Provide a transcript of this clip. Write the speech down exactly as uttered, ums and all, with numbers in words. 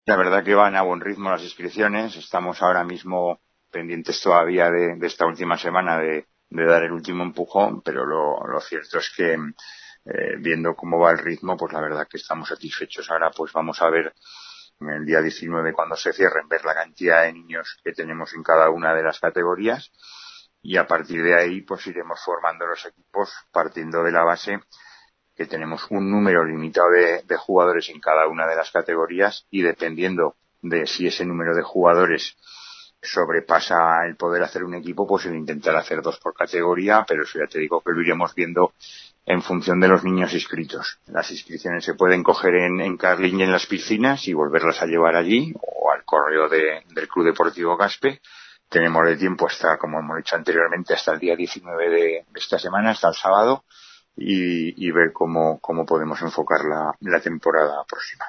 La verdad que van a buen ritmo las inscripciones. Estamos ahora mismo pendientes todavía de, de esta última semana de, de dar el último empujón, pero lo, lo cierto es que eh, viendo cómo va el ritmo, pues la verdad que estamos satisfechos. Ahora pues vamos a ver en el día diecinueve cuando se cierren, ver la cantidad de niños que tenemos en cada una de las categorías y a partir de ahí pues iremos formando los equipos partiendo de la base que tenemos un número limitado de, de jugadores en cada una de las categorías y dependiendo de si ese número de jugadores sobrepasa el poder hacer un equipo, pues el intentar hacer dos por categoría, pero eso ya te digo que lo iremos viendo en función de los niños inscritos. Las inscripciones se pueden coger en, en Carling y en las piscinas y volverlas a llevar allí o al correo de, del Club Deportivo Gaspe. Tenemos de tiempo hasta, como hemos dicho anteriormente, hasta el día diecinueve de, de esta semana, hasta el sábado, y, y ver cómo, cómo podemos enfocar la, la temporada próxima.